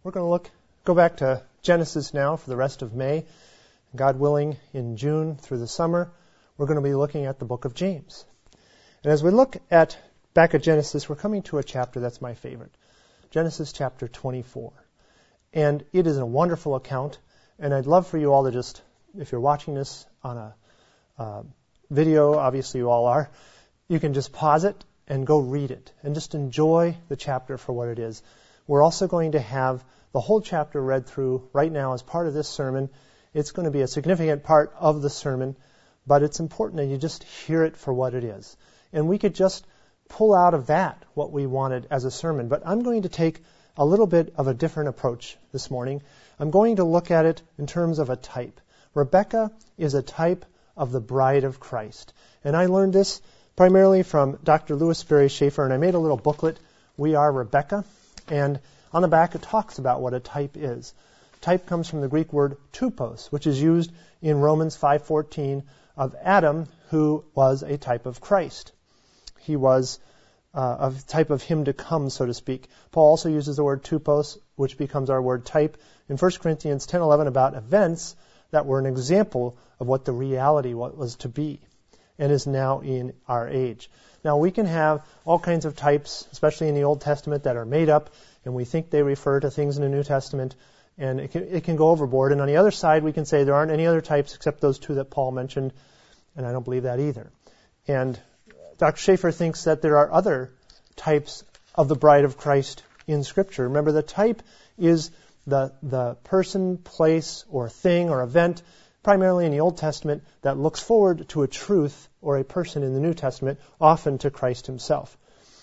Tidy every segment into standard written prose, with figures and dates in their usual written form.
We're going to go back to Genesis now for the rest of May. God willing, in June through the summer, we're going to be looking at the book of James. And as we look back at Genesis, we're coming to a chapter that's my favorite, Genesis chapter 24. And it is a wonderful account, and I'd love for you all to just, if you're watching this on a video, obviously you all are, you can just pause it and go read it and just enjoy the chapter for what it is. We're also going to have the whole chapter read through right now as part of this sermon. It's going to be a significant part of the sermon, but it's important that you just hear it for what it is. And we could just pull out of that what we wanted as a sermon. But I'm going to take a little bit of a different approach this morning. I'm going to look at it in terms of a type. Rebecca is a type of the bride of Christ. And I learned this primarily from Dr. Louis Sperry Schaefer, and I made a little booklet, We Are Rebecca. And on the back it talks about what a type is. Type comes from the Greek word tupos, which is used in Romans 5:14 of Adam, who was a type of Christ. He was a type of him to come, so to speak. Paul also uses the word tupos, which becomes our word type, in 1 Corinthians 10:11 about events that were an example of what the reality was to be and is now in our age. Now, we can have all kinds of types, especially in the Old Testament, that are made up, and we think they refer to things in the New Testament, and it can go overboard. And on the other side, we can say there aren't any other types except those two that Paul mentioned, and I don't believe that either. And Dr. Schaefer thinks that there are other types of the bride of Christ in Scripture. Remember, the type is the person, place, or thing, or event, primarily in the Old Testament, that looks forward to a truth or a person in the New Testament, often to Christ himself.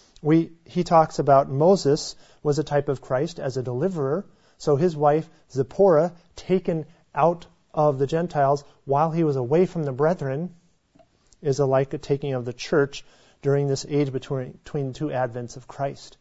He talks about Moses was a type of Christ as a deliverer, so his wife Zipporah, taken out of the Gentiles while he was away from the brethren, is like a taking of the church during this age between the two advents of Christ.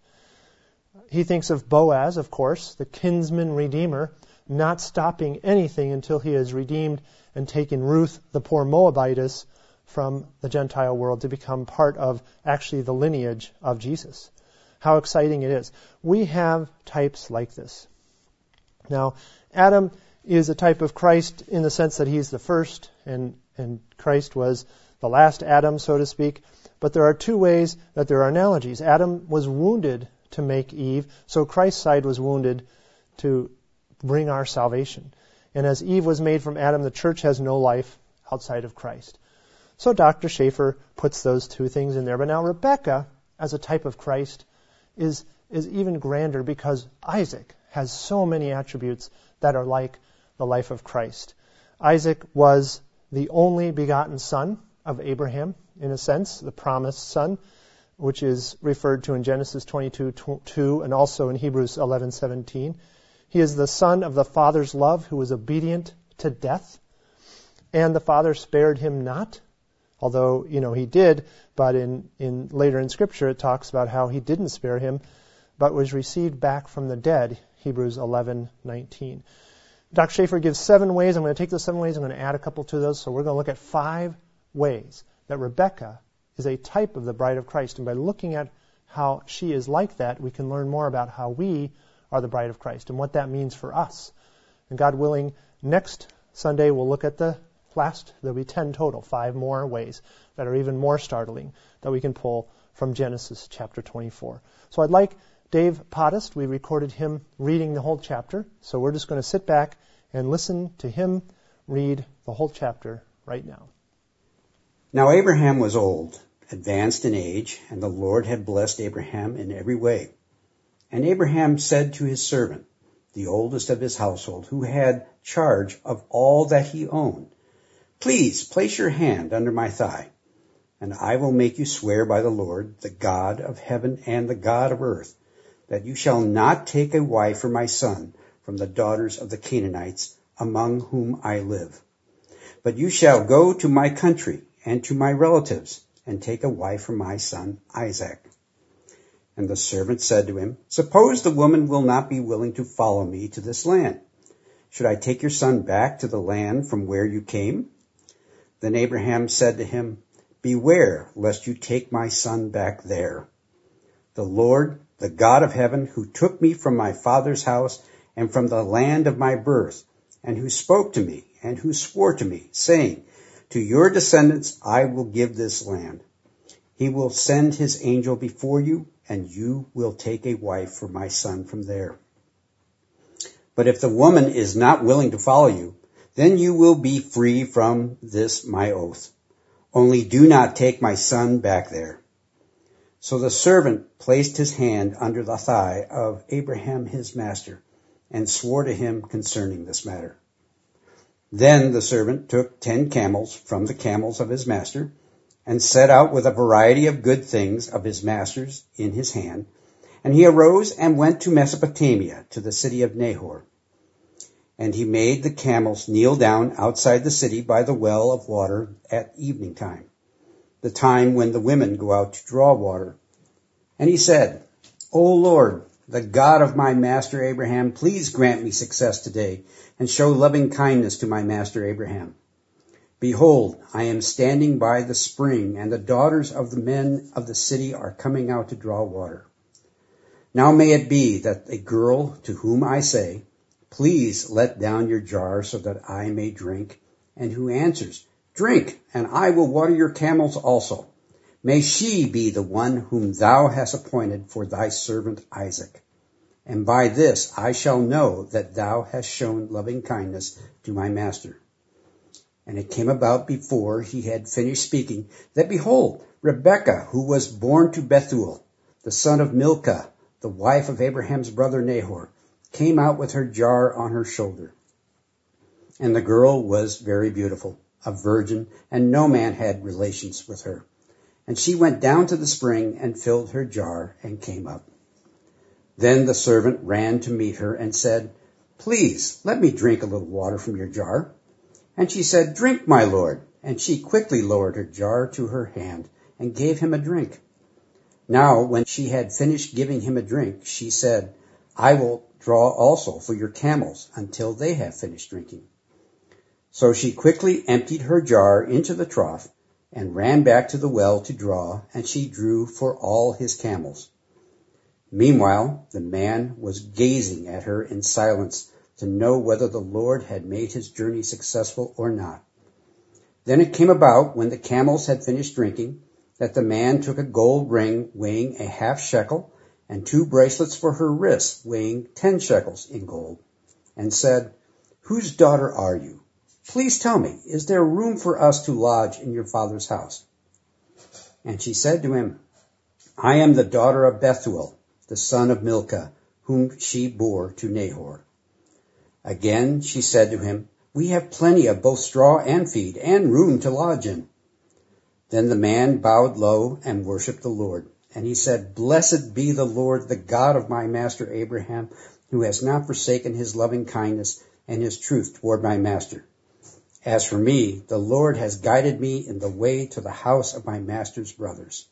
He thinks of Boaz, of course, the kinsman redeemer, not stopping anything until he has redeemed and taken Ruth, the poor Moabitess, from the Gentile world to become part of actually the lineage of Jesus. How exciting it is. We have types like this. Now, Adam is a type of Christ in the sense that he's the first, and Christ was the last Adam, so to speak. But there are two ways that there are analogies. Adam was wounded to make Eve, so Christ's side was wounded to bring our salvation. And as Eve was made from Adam, the church has no life outside of Christ. So Dr. Schaefer puts those two things in there. But now Rebecca, as a type of Christ, is even grander because Isaac has so many attributes that are like the life of Christ. Isaac was the only begotten son of Abraham, in a sense, the promised son, which is referred to in Genesis 22:2 and also in Hebrews 11:17. He is the son of the Father's love who was obedient to death, and the Father spared him not, although, he did, but in later in Scripture it talks about how he didn't spare him, but was received back from the dead, Hebrews 11:19. Dr. Schaefer gives 7 ways. I'm going to take those 7 ways, I'm going to add a couple to those, so we're going to look at 5 ways that Rebecca is a type of the bride of Christ, and by looking at how she is like that, we can learn more about how we are the bride of Christ and what that means for us. And God willing, next Sunday we'll look at there'll be 10 total, 5 more ways that are even more startling that we can pull from Genesis chapter 24. So I'd like Dave Pottist, we recorded him reading the whole chapter, so we're just going to sit back and listen to him read the whole chapter right now. Now Abraham was old, advanced in age, and the Lord had blessed Abraham in every way. And Abraham said to his servant, the oldest of his household, who had charge of all that he owned, please place your hand under my thigh, and I will make you swear by the Lord, the God of heaven and the God of earth, that you shall not take a wife for my son from the daughters of the Canaanites among whom I live. But you shall go to my country and to my relatives, and take a wife for my son Isaac. And the servant said to him, suppose the woman will not be willing to follow me to this land. Should I take your son back to the land from where you came? Then Abraham said to him, beware lest you take my son back there. The Lord, the God of heaven, who took me from my father's house and from the land of my birth, and who spoke to me, and who swore to me, saying, to your descendants I will give this land. He will send his angel before you, and you will take a wife for my son from there. But if the woman is not willing to follow you, then you will be free from this my oath. Only do not take my son back there. So the servant placed his hand under the thigh of Abraham his master, and swore to him concerning this matter. Then the servant took 10 camels from the camels of his master, and set out with a variety of good things of his master's in his hand. And he arose and went to Mesopotamia, to the city of Nahor. And he made the camels kneel down outside the city by the well of water at evening time, the time when the women go out to draw water. And he said, O Lord, the God of my master Abraham, please grant me success today, and show loving kindness to my master Abraham. Behold, I am standing by the spring, and the daughters of the men of the city are coming out to draw water. Now may it be that a girl to whom I say, please let down your jar so that I may drink, and who answers, drink, and I will water your camels also. May she be the one whom thou hast appointed for thy servant Isaac. And by this I shall know that thou hast shown loving kindness to my master. And it came about before he had finished speaking, that behold, Rebekah, who was born to Bethuel, the son of Milcah, the wife of Abraham's brother Nahor, came out with her jar on her shoulder. And the girl was very beautiful, a virgin, and no man had relations with her. And she went down to the spring and filled her jar and came up. Then the servant ran to meet her and said, please, let me drink a little water from your jar. And she said, drink, my lord. And she quickly lowered her jar to her hand and gave him a drink. Now, when she had finished giving him a drink, she said, I will draw also for your camels until they have finished drinking. So she quickly emptied her jar into the trough and ran back to the well to draw, and she drew for all his camels. Meanwhile, the man was gazing at her in silence to know whether the Lord had made his journey successful or not. Then it came about, when the camels had finished drinking, that the man took a gold ring weighing a half shekel, and 2 bracelets for her wrists weighing 10 shekels in gold, and said, whose daughter are you? Please tell me, is there room for us to lodge in your father's house? And she said to him, I am the daughter of Bethuel, the son of Milcah, whom she bore to Nahor. Again she said to him, we have plenty of both straw and feed, and room to lodge in. Then the man bowed low and worshipped the Lord. And he said, blessed be the Lord, the God of my master Abraham, who has not forsaken his loving kindness and his truth toward my master. As for me, the Lord has guided me in the way to the house of my master's brothers.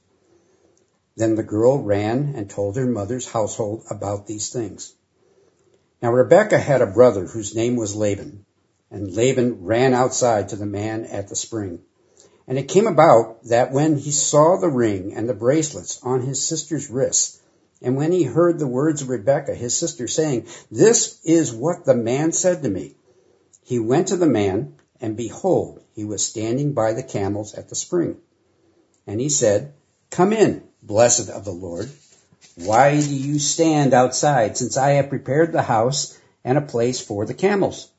Then the girl ran and told her mother's household about these things. Now Rebekah had a brother whose name was Laban, and Laban ran outside to the man at the spring. And it came about that when he saw the ring and the bracelets on his sister's wrists, and when he heard the words of Rebekah, his sister, saying, this is what the man said to me, he went to the man, and behold, he was standing by the camels at the spring. And he said, come in, blessed of the Lord. Why do you stand outside, since I have prepared the house and a place for the camels?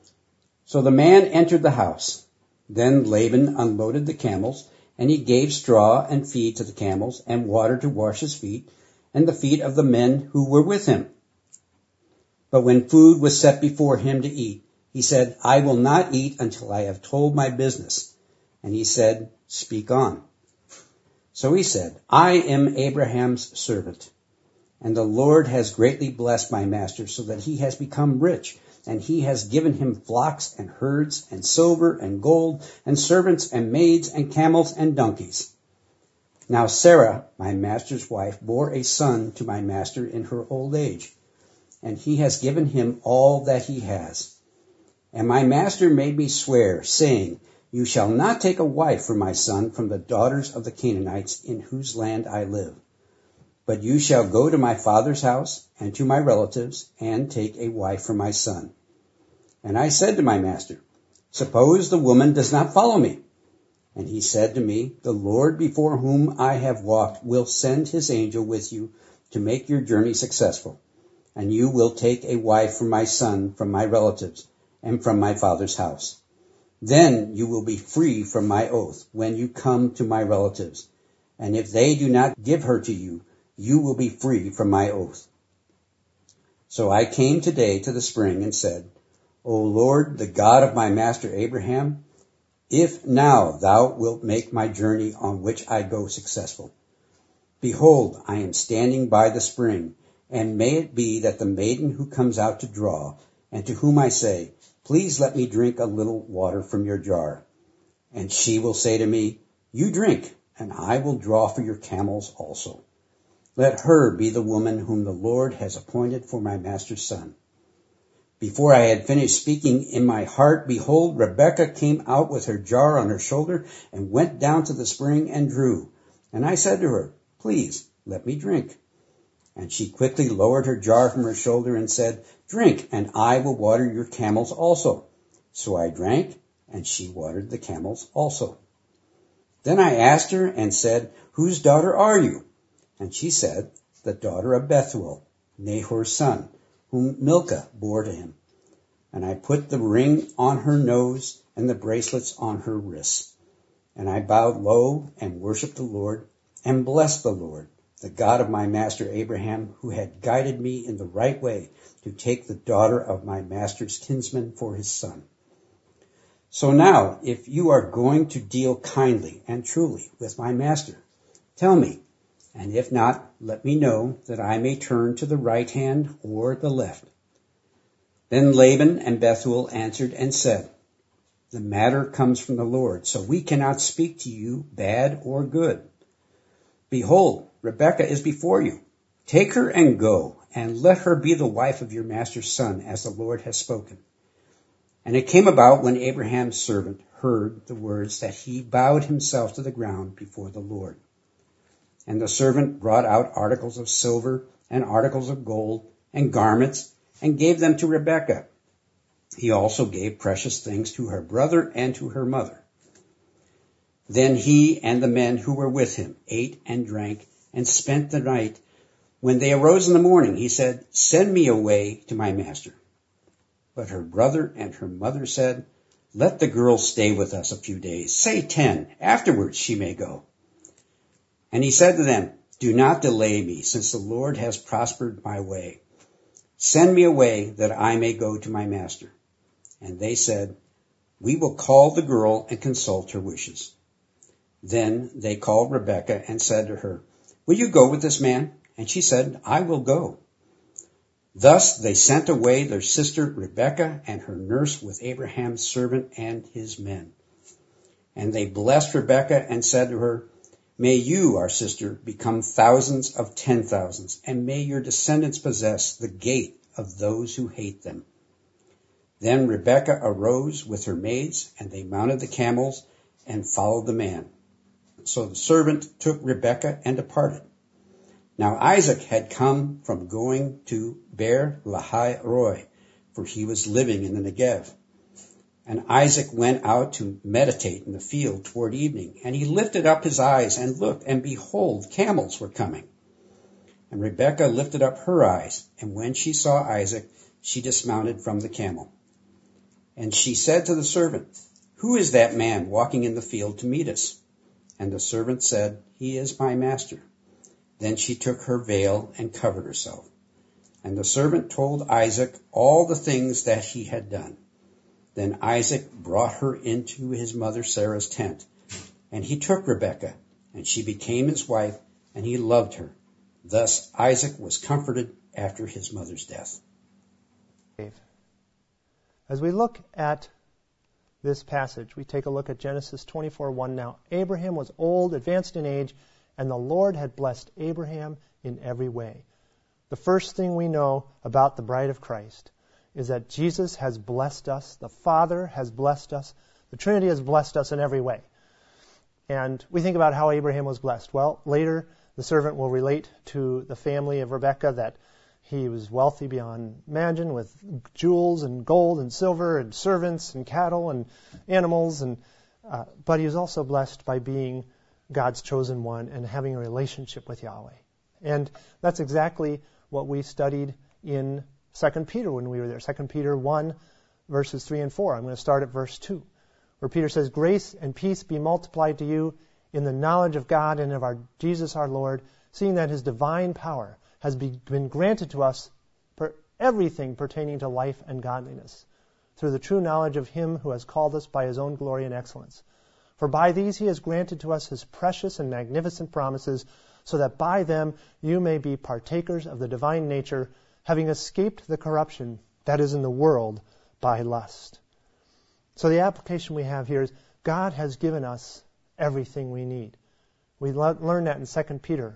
So the man entered the house. Then Laban unloaded the camels, and he gave straw and feed to the camels, and water to wash his feet, and the feet of the men who were with him. But when food was set before him to eat, he said, I will not eat until I have told my business. And he said, speak on. So he said, I am Abraham's servant, and the Lord has greatly blessed my master, so that he has become rich, and he has given him flocks and herds and silver and gold and servants and maids and camels and donkeys. Now Sarah, my master's wife, bore a son to my master in her old age, and he has given him all that he has. And my master made me swear, saying, you shall not take a wife for my son from the daughters of the Canaanites in whose land I live. But you shall go to my father's house and to my relatives and take a wife for my son. And I said to my master, suppose the woman does not follow me. And he said to me, the Lord before whom I have walked will send his angel with you to make your journey successful. And you will take a wife for my son from my relatives and from my father's house. Then you will be free from my oath when you come to my relatives. And if they do not give her to you, you will be free from my oath. So I came today to the spring and said, O Lord, the God of my master Abraham, if now thou wilt make my journey on which I go successful. Behold, I am standing by the spring, and may it be that the maiden who comes out to draw, and to whom I say, please let me drink a little water from your jar. And she will say to me, you drink, and I will draw for your camels also. Let her be the woman whom the Lord has appointed for my master's son. Before I had finished speaking in my heart, behold, Rebekah came out with her jar on her shoulder and went down to the spring and drew. And I said to her, please, let me drink. And she quickly lowered her jar from her shoulder and said, drink, and I will water your camels also. So I drank, and she watered the camels also. Then I asked her and said, whose daughter are you? And she said, the daughter of Bethuel, Nahor's son, whom Milcah bore to him. And I put the ring on her nose and the bracelets on her wrists. And I bowed low and worshipped the Lord and blessed the Lord, the God of my master Abraham, who had guided me in the right way to take the daughter of my master's kinsman for his son. So now, if you are going to deal kindly and truly with my master, tell me, and if not, let me know that I may turn to the right hand or the left. Then Laban and Bethuel answered and said, the matter comes from the Lord, so we cannot speak to you bad or good. Behold, Rebekah is before you. Take her and go, and let her be the wife of your master's son, as the Lord has spoken. And it came about when Abraham's servant heard the words that he bowed himself to the ground before the Lord. And the servant brought out articles of silver and articles of gold and garments and gave them to Rebekah. He also gave precious things to her brother and to her mother. Then he and the men who were with him ate and drank and spent the night. When they arose in the morning, he said, send me away to my master. But her brother and her mother said, let the girl stay with us a few days, say 10. Afterwards she may go. And he said to them, do not delay me, since the Lord has prospered my way. Send me away that I may go to my master. And they said, we will call the girl and consult her wishes. Then they called Rebekah and said to her, will you go with this man? And she said, I will go. Thus they sent away their sister Rebekah and her nurse with Abraham's servant and his men. And they blessed Rebekah and said to her, may you, our sister, become thousands of 10,000s, and may your descendants possess the gate of those who hate them. Then Rebekah arose with her maids, and they mounted the camels and followed the man. So the servant took Rebekah and departed. Now Isaac had come from going to Beer Lahai Roi, for he was living in the Negev. And Isaac went out to meditate in the field toward evening, and he lifted up his eyes and looked, and behold, camels were coming. And Rebekah lifted up her eyes, and when she saw Isaac, she dismounted from the camel. And she said to the servant, who is that man walking in the field to meet us? And the servant said, he is my master. Then she took her veil and covered herself. And the servant told Isaac all the things that he had done. Then Isaac brought her into his mother Sarah's tent, and he took Rebekah, and she became his wife, and he loved her. Thus Isaac was comforted after his mother's death. As we look at this passage, we take a look at Genesis 24:1 now. Abraham was old, advanced in age, and the Lord had blessed Abraham in every way. The first thing we know about the bride of Christ is that Jesus has blessed us, the Father has blessed us, the Trinity has blessed us in every way. And we think about how Abraham was blessed. Well, later The servant will relate to the family of Rebekah that he was wealthy beyond imagine, with jewels and gold and silver and servants and cattle and animals, but he was also blessed by being God's chosen one and having a relationship with Yahweh. And that's exactly what we studied in 2 Peter when we were there. 2 Peter 1, verses 3 and 4. I'm going to start at verse 2, where Peter says, "Grace and peace be multiplied to you in the knowledge of God and of our Jesus our Lord, seeing that his divine power has been granted to us for everything pertaining to life and godliness, through the true knowledge of him who has called us by his own glory and excellence. For by these he has granted to us his precious and magnificent promises, so that by them you may be partakers of the divine nature, having escaped the corruption that is in the world by lust." So the application we have here is God has given us everything we need. We learned that in 2 Peter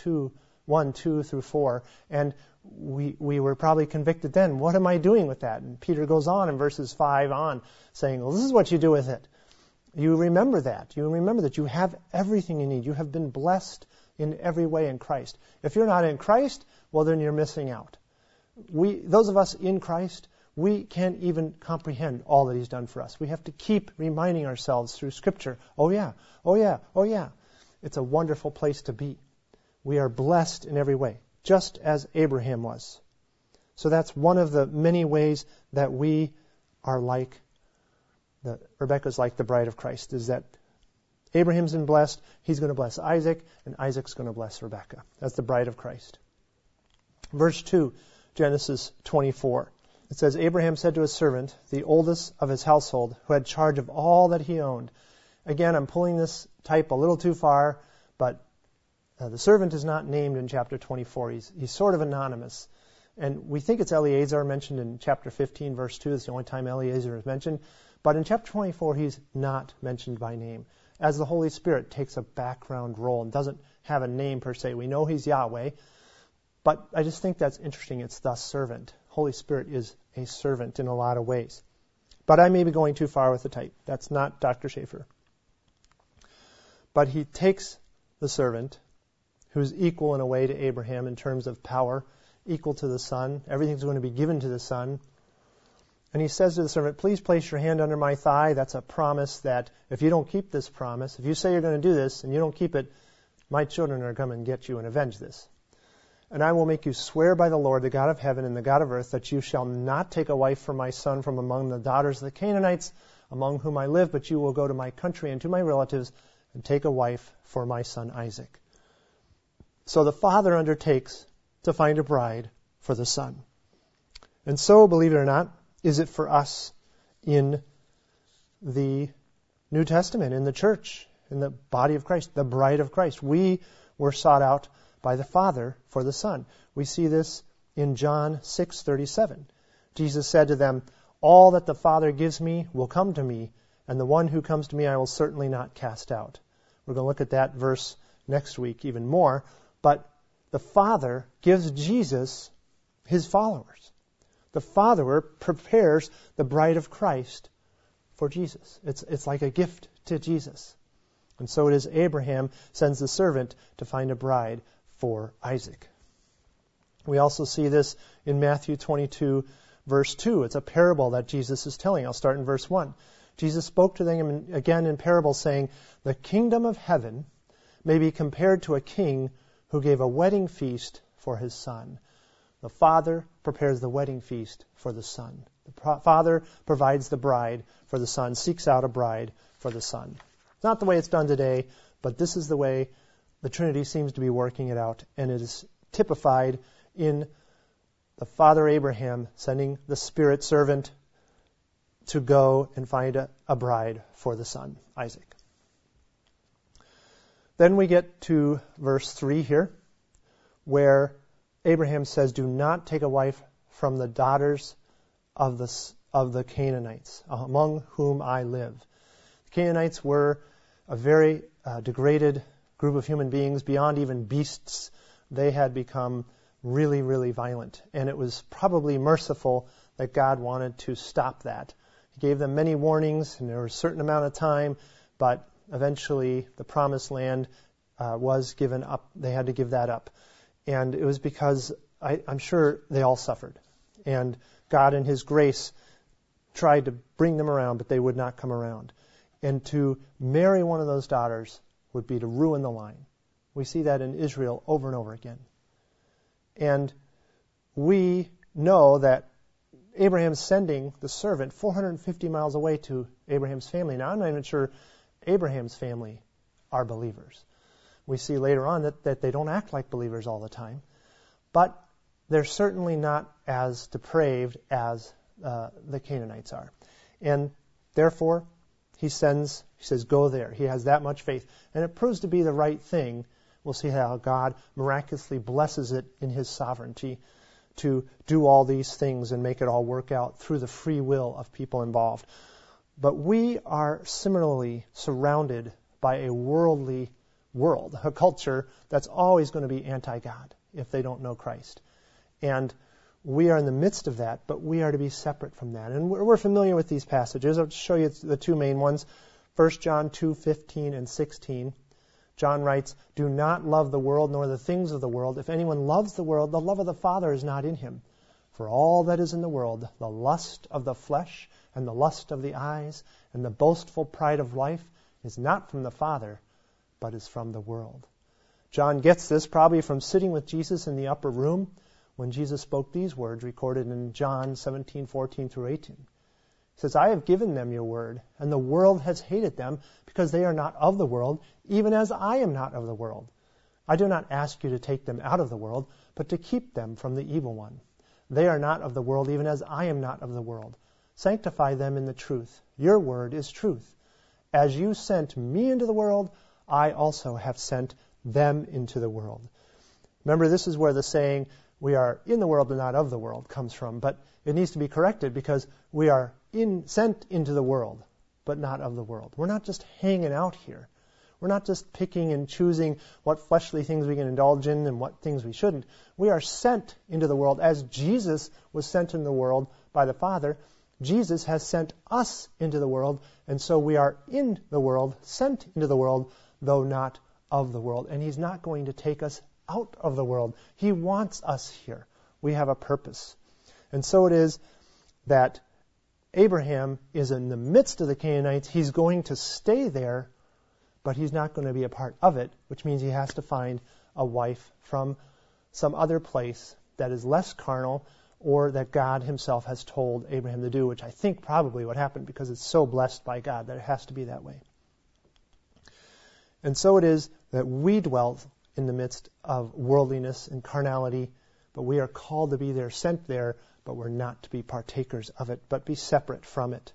1, 2 through 4, and we were probably convicted then. What am I doing with that? And Peter goes on in verses 5 on, saying, well, this is what you do with it. You remember that. You remember that you have everything you need. You have been blessed in every way in Christ. If you're not in Christ, well, then you're missing out. Those of us in Christ, we can't even comprehend all that he's done for us. We have to keep reminding ourselves through Scripture, oh yeah, oh yeah, oh yeah. It's a wonderful place to be. We are blessed in every way, just as Abraham was. So that's one of the many ways that we are like, Rebekah's like the bride of Christ, is that Abraham's been blessed, he's going to bless Isaac, and Isaac's going to bless Rebekah. That's the bride of Christ. Verse 2, Genesis 24. It says, "Abraham said to his servant, the oldest of his household, who had charge of all that he owned." Again, I'm pulling this type a little too far, but the servant is not named in chapter 24. He's sort of anonymous. And we think it's Eleazar, mentioned in chapter 15, verse 2. It's the only time Eleazar is mentioned. But in chapter 24, he's not mentioned by name, as the Holy Spirit takes a background role and doesn't have a name per se. We know he's Yahweh, but I just think that's interesting. It's the servant. Holy Spirit is a servant in a lot of ways. But I may be going too far with the type. That's not Dr. Schaefer. But he takes the servant, who's equal in a way to Abraham in terms of power, equal to the son. Everything's going to be given to the son. And he says to the servant, "Please place your hand under my thigh." That's a promise that if you don't keep this promise, if you say you're going to do this and you don't keep it, my children are going to come and get you and avenge this. "And I will make you swear by the Lord, the God of heaven and the God of earth, that you shall not take a wife for my son from among the daughters of the Canaanites, among whom I live, but you will go to my country and to my relatives and take a wife for my son Isaac." So the father undertakes to find a bride for the son. And so, believe it or not, is it for us in the New Testament, in the church, in the body of Christ, the bride of Christ. We were sought out by the Father for the Son. We see this in John 6:37. Jesus said to them, "All that the Father gives me will come to me, and the one who comes to me I will certainly not cast out." We're going to look at that verse next week even more. But the Father gives Jesus his followers. The Father prepares the bride of Christ for Jesus. It's like a gift to Jesus. And so it is Abraham sends the servant to find a bride for Isaac. We also see this in Matthew 22, verse 2. It's a parable that Jesus is telling. I'll start in verse 1. Jesus spoke to them again in parables, saying, "The kingdom of heaven may be compared to a king who gave a wedding feast for his son." The Father prepares the wedding feast for the Son. The Father provides the bride for the Son, seeks out a bride for the Son. It's not the way it's done today, but this is the way the Trinity seems to be working it out, and it is typified in the Father Abraham sending the Spirit servant to go and find a bride for the son, Isaac. Then we get to verse 3 here, where Abraham says, "Do not take a wife from the daughters of the Canaanites, among whom I live." The Canaanites were a very degraded group of human beings, beyond even beasts. They had become really, really violent. And it was probably merciful that God wanted to stop that. He gave them many warnings, and there was a certain amount of time, but eventually the promised land was given up. They had to give that up. And it was because I'm sure they all suffered. And God in His grace tried to bring them around, but they would not come around. And to marry one of those daughters would be to ruin the line. We see that in Israel over and over again. And we know that Abraham's sending the servant 450 miles away to Abraham's family. Now, I'm not even sure Abraham's family are believers. We see later on that they don't act like believers all the time. But they're certainly not as depraved as the Canaanites are. And therefore, he says, go there. He has that much faith. And it proves to be the right thing. We'll see how God miraculously blesses it in His sovereignty to do all these things and make it all work out through the free will of people involved. But we are similarly surrounded by a worldly world, a culture that's always going to be anti-God if they don't know Christ. And we are in the midst of that, but we are to be separate from that. And we're familiar with these passages. I'll show you the two main ones. 1 John 2:15 and 16. John writes, "Do not love the world nor the things of the world. If anyone loves the world, the love of the Father is not in him. For all that is in the world, the lust of the flesh and the lust of the eyes and the boastful pride of life is not from the Father, but is from the world." John gets this probably from sitting with Jesus in the upper room when Jesus spoke these words recorded in John 17:14 through 18. He says, "I have given them your word, and the world has hated them because they are not of the world, even as I am not of the world. I do not ask you to take them out of the world, but to keep them from the evil one. They are not of the world, even as I am not of the world. Sanctify them in the truth. Your word is truth. As you sent me into the world, I also have sent them into the world." Remember, this is where the saying, "we are in the world and not of the world," comes from. But it needs to be corrected because we are sent into the world, but not of the world. We're not just hanging out here. We're not just picking and choosing what fleshly things we can indulge in and what things we shouldn't. We are sent into the world as Jesus was sent into the world by the Father. Jesus has sent us into the world, and so we are in the world, sent into the world, though not of the world. And He's not going to take us out of the world. He wants us here. We have a purpose. And so it is that Abraham is in the midst of the Canaanites. He's going to stay there, but he's not going to be a part of it, which means he has to find a wife from some other place that is less carnal or that God Himself has told Abraham to do, which I think probably what happened because it's so blessed by God that it has to be that way. And so it is that we dwell in the midst of worldliness and carnality, but we are called to be there, sent there, but we're not to be partakers of it, but be separate from it.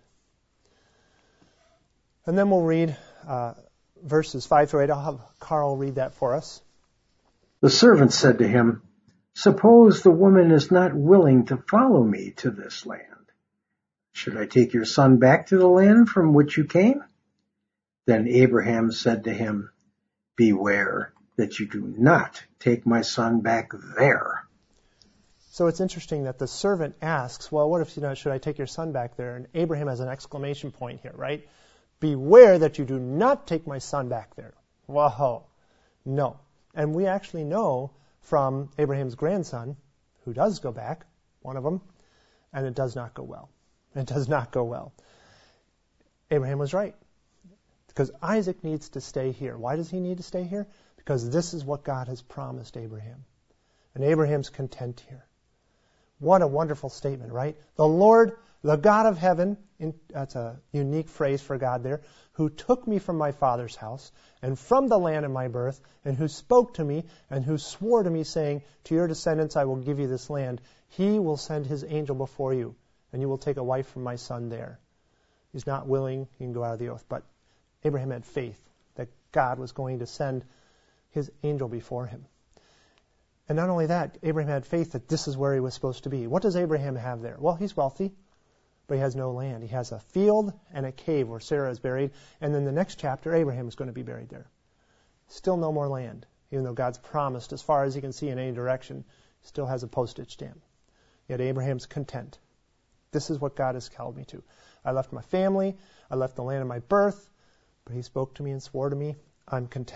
And then we'll read verses 5 through 8. I'll have Carl read that for us. The servant said to him, "Suppose the woman is not willing to follow me to this land. Should I take your son back to the land from which you came?" Then Abraham said to him, "Beware that you do not take my son back there." So it's interesting that the servant asks, well, what if, should I take your son back there? And Abraham has an exclamation point here, right? Beware that you do not take my son back there. Whoa. No. And we actually know from Abraham's grandson, who does go back, one of them, and it does not go well. It does not go well. Abraham was right. Because Isaac needs to stay here. Why does he need to stay here? Because this is what God has promised Abraham. And Abraham's content here. What a wonderful statement, right? The Lord, the God of heaven, that's a unique phrase for God there, who took me from my father's house and from the land of my birth, and who spoke to me and who swore to me, saying, "To your descendants I will give you this land. He will send His angel before you, and you will take a wife from my son there." He's not willing, he can go out of the oath, but Abraham had faith that God was going to send His angel before him. And not only that, Abraham had faith that this is where he was supposed to be. What does Abraham have there? Well, he's wealthy, but he has no land. He has a field and a cave where Sarah is buried. And then the next chapter, Abraham is going to be buried there. Still no more land, even though God's promised as far as he can see in any direction, still has a postage stamp. Yet Abraham's content. This is what God has called me to. I left my family. I left the land of my birth. But He spoke to me and swore to me. I'm content.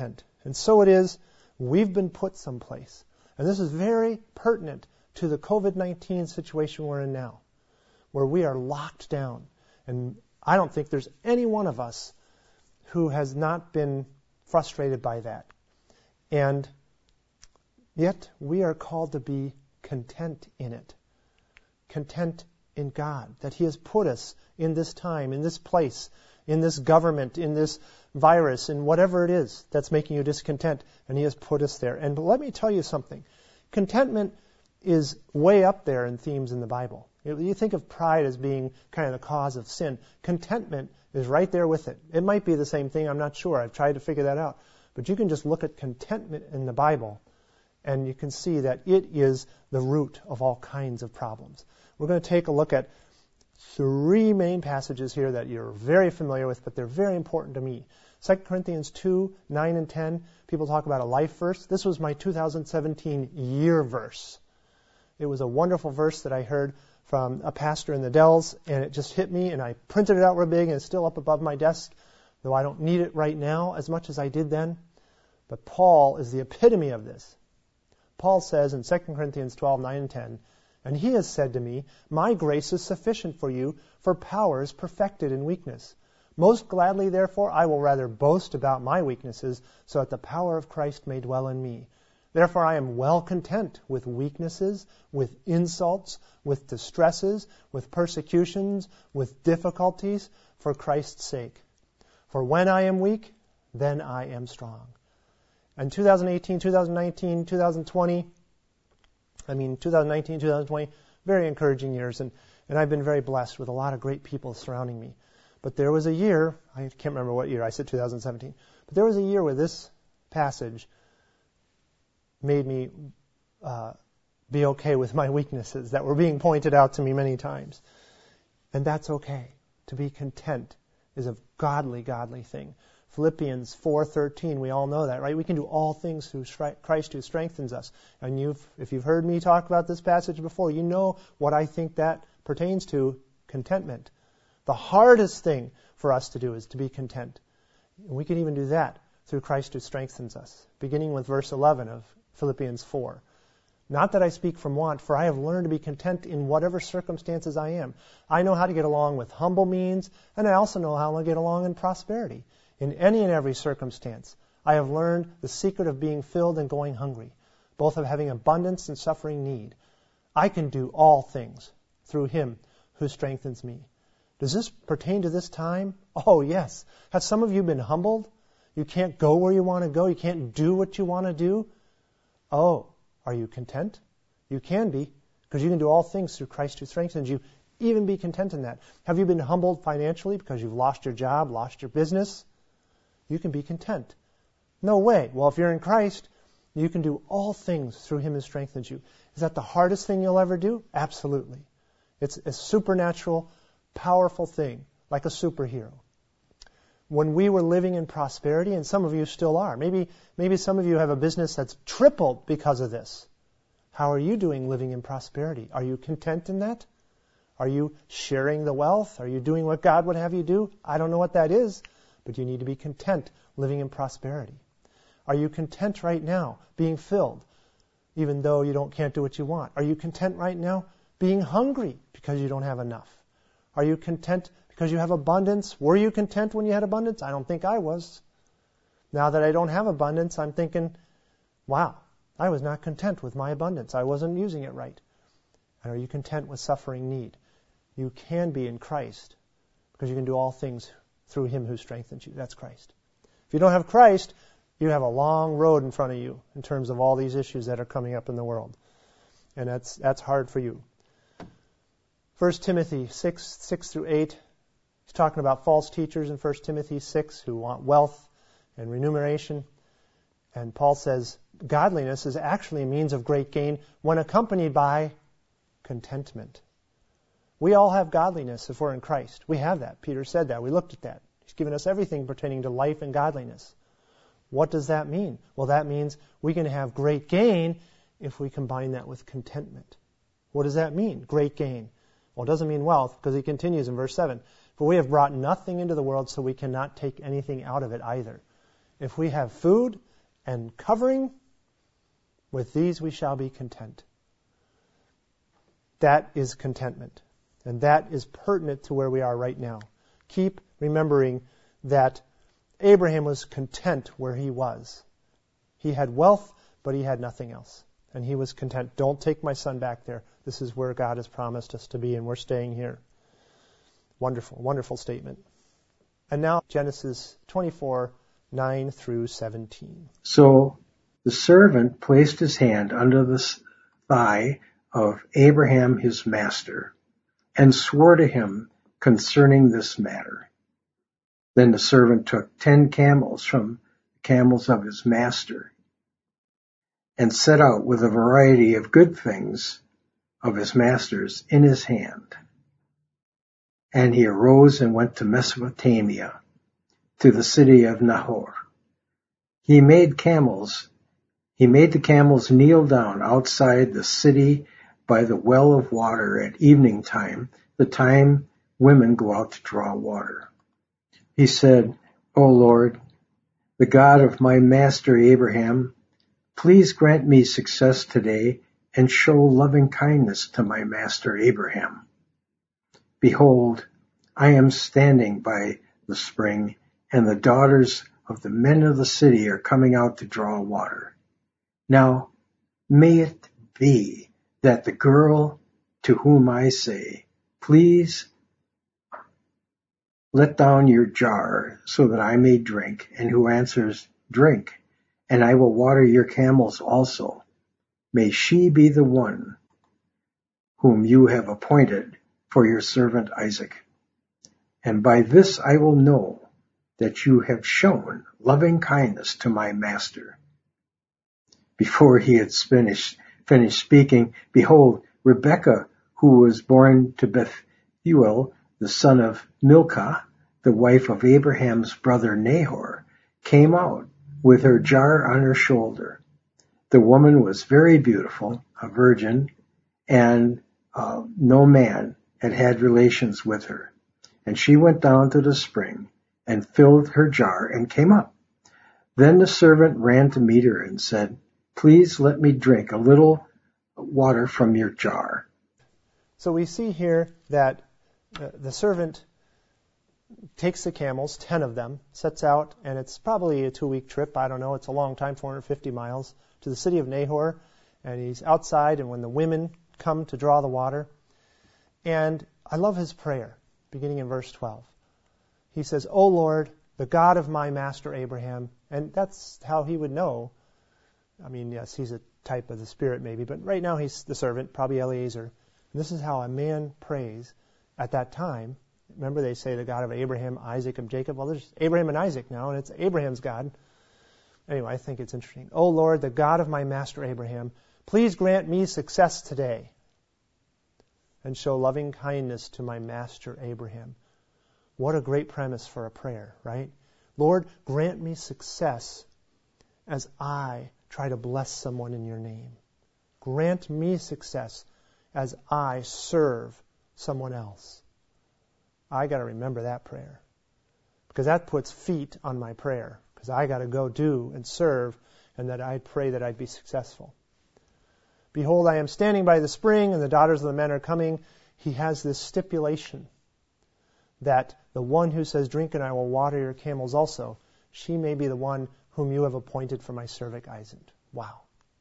And so it is, we've been put someplace. And this is very pertinent to the COVID-19 situation we're in now, where we are locked down. And I don't think there's any one of us who has not been frustrated by that. And yet we are called to be content in it. Content in God, that He has put us in this time, in this place, in this government, in this virus, in whatever it is that's making you discontent, and He has put us there. And let me tell you something. Contentment is way up there in themes in the Bible. You think of pride as being kind of the cause of sin. Contentment is right there with it. It might be the same thing, I'm not sure. I've tried to figure that out. But you can just look at contentment in the Bible, and you can see that it is the root of all kinds of problems. We're going to take a look at 3 main passages here that you're very familiar with, but they're very important to me. 2 Corinthians 2, 9 and 10, people talk about a life verse. This was my 2017 year verse. It was a wonderful verse that I heard from a pastor in the Dells, and it just hit me, and I printed it out real big, and it's still up above my desk, though I don't need it right now as much as I did then. But Paul is the epitome of this. Paul says in 2 Corinthians 12, 9 and 10, "And he has said to me, my grace is sufficient for you, for power is perfected in weakness. Most gladly, therefore, I will rather boast about my weaknesses, so that the power of Christ may dwell in me. Therefore I am well content with weaknesses, with insults, with distresses, with persecutions, with difficulties, for Christ's sake. For when I am weak, then I am strong." And 2018, 2019, 2020, 2020, very encouraging years, and I've been very blessed with a lot of great people surrounding me. But there was a year, I can't remember what year, I said 2017, but there was a year where this passage made me be okay with my weaknesses that were being pointed out to me many times. And that's okay. To be content is a godly thing. Philippians 4:13, we all know that, right? We can do all things through Christ who strengthens us. And if you've heard me talk about this passage before, you know what I think that pertains to, contentment. The hardest thing for us to do is to be content. And we can even do that through Christ who strengthens us, beginning with verse 11 of Philippians 4. "Not that I speak from want, for I have learned to be content in whatever circumstances I am. I know how to get along with humble means, and I also know how to get along in prosperity. In any and every circumstance, I have learned the secret of being filled and going hungry, both of having abundance and suffering need. I can do all things through Him who strengthens me." Does this pertain to this time? Oh, yes. Have some of you been humbled? You can't go where you want to go. You can't do what you want to do. Oh, are you content? You can be, because you can do all things through Christ who strengthens you. Even be content in that. Have you been humbled financially because you've lost your job, lost your business? You can be content. No way. Well, if you're in Christ, you can do all things through Him who strengthens you. Is that the hardest thing you'll ever do? Absolutely. It's a supernatural, powerful thing, like a superhero. When we were living in prosperity, and some of you still are, maybe some of you have a business that's tripled because of this. How are you doing living in prosperity? Are you content in that? Are you sharing the wealth? Are you doing what God would have you do? I don't know what that is, but you need to be content living in prosperity. Are you content right now being filled, even though you can't do what you want? Are you content right now being hungry because you don't have enough? Are you content because you have abundance? Were you content when you had abundance? I don't think I was. Now that I don't have abundance, I'm thinking, wow, I was not content with my abundance. I wasn't using it right. And are you content with suffering need? You can be in Christ because you can do all things through Him who strengthens you. That's Christ. If you don't have Christ, you have a long road in front of you in terms of all these issues that are coming up in the world. And that's hard for you. 1 Timothy 6 through 8, he's talking about false teachers in 1 Timothy 6 who want wealth and remuneration. And Paul says, godliness is actually a means of great gain when accompanied by contentment. We all have godliness if we're in Christ. We have that. Peter said that. We looked at that. He's given us everything pertaining to life and godliness. What does that mean? Well, that means we can have great gain if we combine that with contentment. What does that mean, great gain? Well, it doesn't mean wealth, because he continues in verse 7. For we have brought nothing into the world, so we cannot take anything out of it either. If we have food and covering, with these we shall be content. That is contentment. And that is pertinent to where we are right now. Keep remembering that Abraham was content where he was. He had wealth, but he had nothing else. And he was content. Don't take my son back there. This is where God has promised us to be, and we're staying here. Wonderful, wonderful statement. And now Genesis 24, 9 through 17. So the servant placed his hand under the thigh of Abraham his master, and swore to him concerning this matter. Then the servant took 10 camels from the camels of his master, and set out with a variety of good things of his master's in his hand. And he arose and went to Mesopotamia, to the city of Nahor. He made the camels kneel down outside the city by the well of water at evening time, the time women go out to draw water. He said, O Lord, the God of my master Abraham, please grant me success today and show loving kindness to my master Abraham. Behold, I am standing by the spring, and the daughters of the men of the city are coming out to draw water. Now, may it be that the girl to whom I say, please let down your jar so that I may drink, and who answers, drink, and I will water your camels also. May she be the one whom you have appointed for your servant Isaac. And by this I will know that you have shown loving kindness to my master. Before he had finished speaking, behold, Rebekah, who was born to Bethuel, the son of Milcah, the wife of Abraham's brother Nahor, came out with her jar on her shoulder. The woman was very beautiful, a virgin, and no man had had relations with her. And she went down to the spring and filled her jar and came up. Then the servant ran to meet her and said, please let me drink a little water from your jar. So we see here that the servant takes the camels, 10 of them, sets out, and it's probably a 2-week trip. I don't know. It's a long time, 450 miles, to the city of Nahor. And he's outside, and when the women come to draw the water. And I love his prayer, beginning in verse 12. He says, O Lord, the God of my master Abraham. And that's how he would know. I mean, yes, he's a type of the Spirit maybe, but right now he's the servant, probably Eliezer. And this is how a man prays at that time. Remember, they say the God of Abraham, Isaac, and Jacob. Well, there's Abraham and Isaac now, and it's Abraham's God. Anyway, I think it's interesting. O Lord, the God of my master Abraham, please grant me success today and show loving kindness to my master Abraham. What a great premise for a prayer, right? Lord, grant me success as I try to bless someone in your name. Grant me success as I serve someone else. I got to remember that prayer, because that puts feet on my prayer, because I got to go do and serve, and that I pray that I'd be successful. Behold, I am standing by the spring, and the daughters of the men are coming. He has this stipulation that the one who says, drink and I will water your camels also, she may be the one whom you have appointed for my servant Isaac. Wow.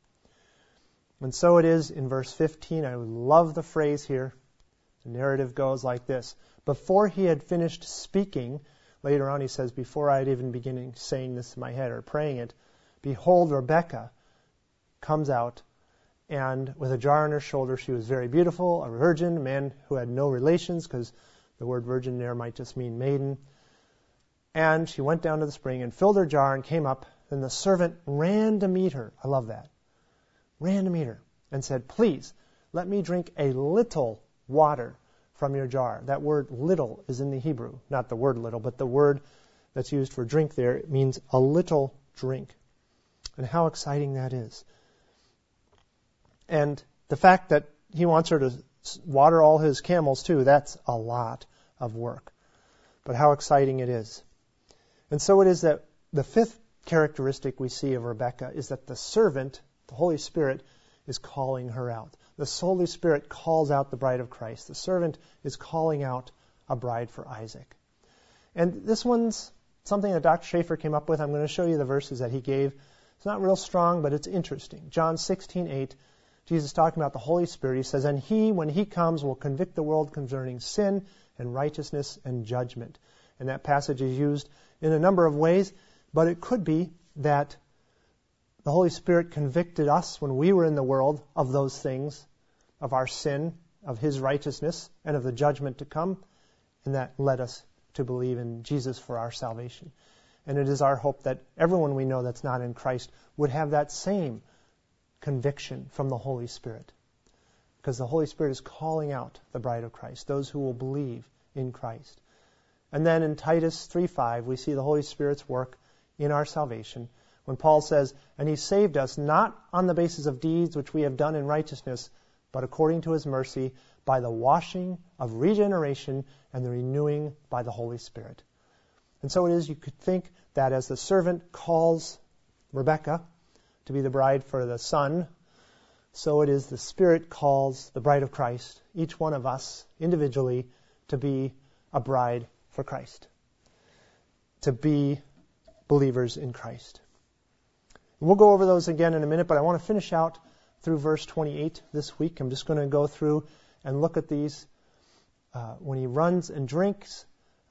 And so it is in verse 15. I love the phrase here. The narrative goes like this. Before he had finished speaking, later on he says, before I had even beginning saying this in my head or praying it, behold, Rebekah comes out, and with a jar on her shoulder, she was very beautiful, a virgin, a man who had no relations, because the word virgin there might just mean maiden. And she went down to the spring and filled her jar and came up. Then the servant ran to meet her. I love that. Ran to meet her and said, please, let me drink a little water from your jar. That word little is in the Hebrew. Not the word little, but the word that's used for drink there. It means a little drink. And how exciting that is. And the fact that he wants her to water all his camels too, that's a lot of work. But how exciting it is. And so it is that the fifth characteristic we see of Rebekah is that the servant, the Holy Spirit, is calling her out. The Holy Spirit calls out the bride of Christ. The servant is calling out a bride for Isaac. And this one's something that Dr. Schaefer came up with. I'm going to show you the verses that he gave. It's not real strong, but it's interesting. John 16:8, Jesus talking about the Holy Spirit. He says, "And he, when he comes, will convict the world concerning sin and righteousness and judgment." And that passage is used in a number of ways, but it could be that the Holy Spirit convicted us when we were in the world of those things, of our sin, of his righteousness, and of the judgment to come, and that led us to believe in Jesus for our salvation. And it is our hope that everyone we know that's not in Christ would have that same conviction from the Holy Spirit. Because the Holy Spirit is calling out the bride of Christ, those who will believe in Christ. And then in Titus 3:5, we see the Holy Spirit's work in our salvation. When Paul says, "And he saved us not on the basis of deeds which we have done in righteousness, but according to his mercy, by the washing of regeneration and the renewing by the Holy Spirit." And so it is, you could think that as the servant calls Rebekah to be the bride for the son, so it is the Spirit calls the bride of Christ, each one of us individually, to be a bride for Christ, to be believers in Christ. We'll go over those again in a minute, but I want to finish out through verse 28 this week. I'm just going to go through and look at these. When he runs and drinks,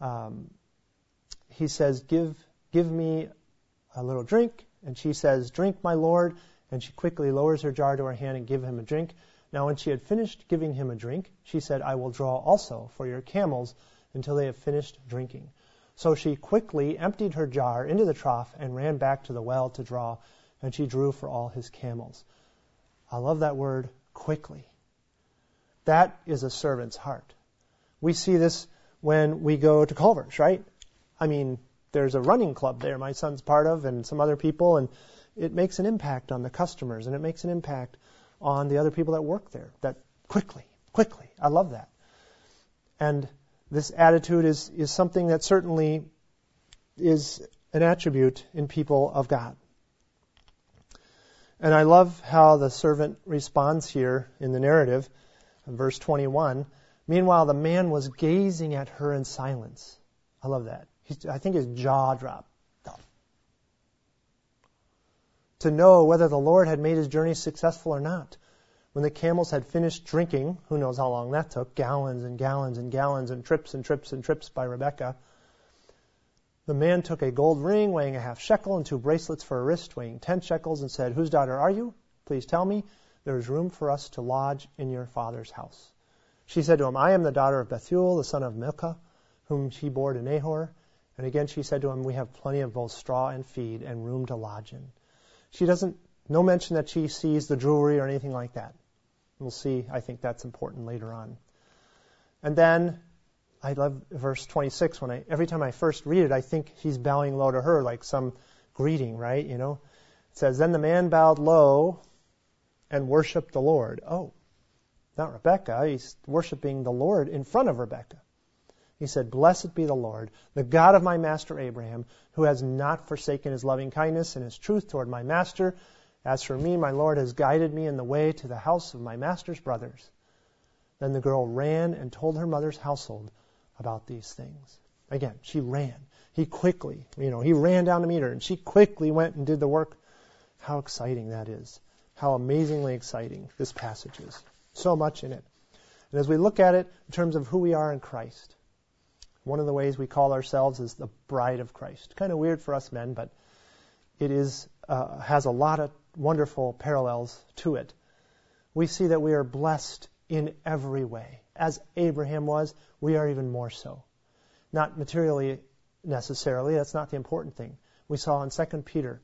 he says, give me a little drink. And she says, "Drink, my Lord." And she quickly lowers her jar to her hand and gives him a drink. Now when she had finished giving him a drink, she said, "I will draw also for your camels until they have finished drinking." So she quickly emptied her jar into the trough and ran back to the well to draw, and she drew for all his camels. I love that word, quickly. That is a servant's heart. We see this when we go to Culver's, right? I mean, there's a running club there my son's part of and some other people, and it makes an impact on the customers, and it makes an impact on the other people that work there. That quickly. I love that. And this attitude is something that certainly is an attribute in people of God. And I love how the servant responds here in the narrative, in verse 21. "Meanwhile, the man was gazing at her in silence." I love that. I think his jaw dropped. To know whether the Lord had made his journey successful or not. When the camels had finished drinking, who knows how long that took, gallons and gallons and gallons and trips and trips and trips by Rebekah, the man took a gold ring weighing a half shekel and 2 bracelets for a wrist weighing 10 shekels and said, "Whose daughter are you? Please tell me. There is room for us to lodge in your father's house." She said to him, "I am the daughter of Bethuel, the son of Milcah, whom she bore to Nahor." And again she said to him, "We have plenty of both straw and feed and room to lodge in." She doesn't, no mention that she sees the jewelry or anything like that. We'll see, I think that's important later on. And then, I love verse 26. Every time I first read it, I think he's bowing low to her, like some greeting, right? You know, it says, "Then the man bowed low and worshipped the Lord." Oh, not Rebekah. He's worshiping the Lord in front of Rebekah. He said, "Blessed be the Lord, the God of my master Abraham, who has not forsaken his loving kindness and his truth toward my master. As for me, my Lord has guided me in the way to the house of my master's brothers." Then the girl ran and told her mother's household about these things. Again, she ran. He quickly, he ran down to meet her, and she quickly went and did the work. How exciting that is. How amazingly exciting this passage is. So much in it. And as we look at it in terms of who we are in Christ, one of the ways we call ourselves is the bride of Christ. Kind of weird for us men, but it has a lot of wonderful parallels to it. We see that we are blessed in every way. As Abraham was, we are even more so. Not materially necessarily, that's not the important thing. We saw in 2 Peter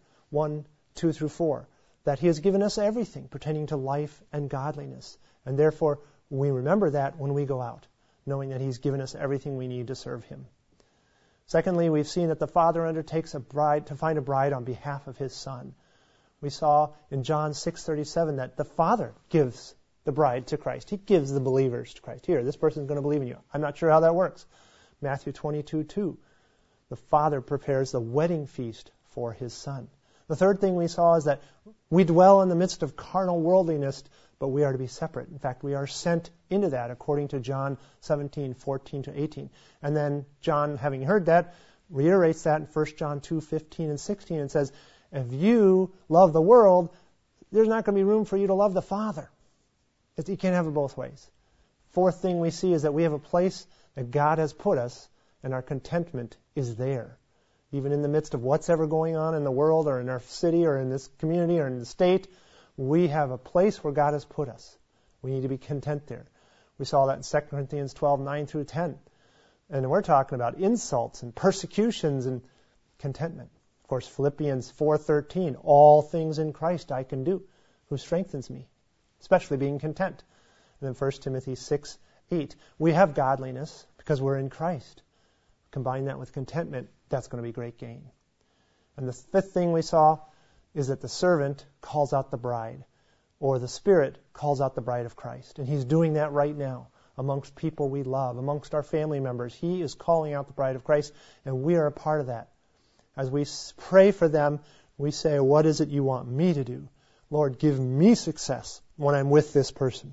1:2-4 that he has given us everything pertaining to life and godliness. And therefore, we remember that when we go out, knowing that he's given us everything we need to serve him. Secondly, we've seen that the Father undertakes to find a bride on behalf of his Son. We saw in John 6:37 that the Father gives the bride to Christ. He gives the believers to Christ. Here, this person's going to believe in you. I'm not sure how that works. Matthew 22:2. The Father prepares the wedding feast for his Son. The third thing we saw is that we dwell in the midst of carnal worldliness, but we are to be separate. In fact, we are sent into that according to John 17:14-18. And then John, having heard that, reiterates that in 1 John 2:15 and 16 and says, if you love the world, there's not going to be room for you to love the Father. You can't have it both ways. Fourth thing we see is that we have a place that God has put us, and our contentment is there. Even in the midst of what's ever going on in the world or in our city or in this community or in the state, we have a place where God has put us. We need to be content there. We saw that in 2 Corinthians 12:9-10. And we're talking about insults and persecutions and contentment. Of course, Philippians 4:13, all things in Christ I can do, who strengthens me, especially being content. And then 1 Timothy 6:8, we have godliness because we're in Christ. Combine that with contentment, that's going to be great gain. And the fifth thing we saw is that the servant calls out the bride, or the Spirit calls out the bride of Christ. And he's doing that right now amongst people we love, amongst our family members. He is calling out the bride of Christ, and we are a part of that. As we pray for them, we say, what is it you want me to do? Lord, give me success when I'm with this person,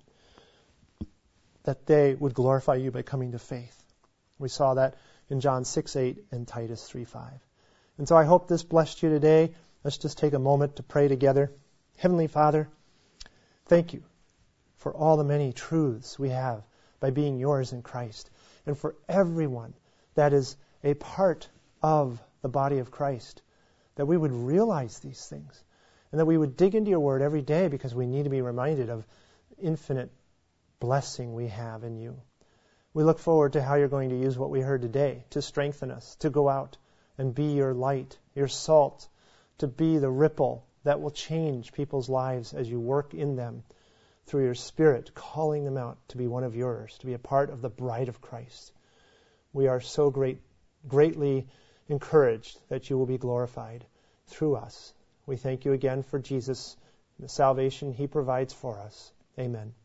that they would glorify you by coming to faith. We saw that in John 6:8 and Titus 3:5. And so I hope this blessed you today. Let's just take a moment to pray together. Heavenly Father, thank you for all the many truths we have by being yours in Christ, and for everyone that is a part of the body of Christ, that we would realize these things, and that we would dig into your word every day because we need to be reminded of infinite blessing we have in you. We look forward to how you're going to use what we heard today to strengthen us, to go out and be your light, your salt, to be the ripple that will change people's lives as you work in them through your Spirit, calling them out to be one of yours, to be a part of the bride of Christ. We are so greatly encouraged that you will be glorified through us. We thank you again for Jesus, the salvation he provides for us. Amen.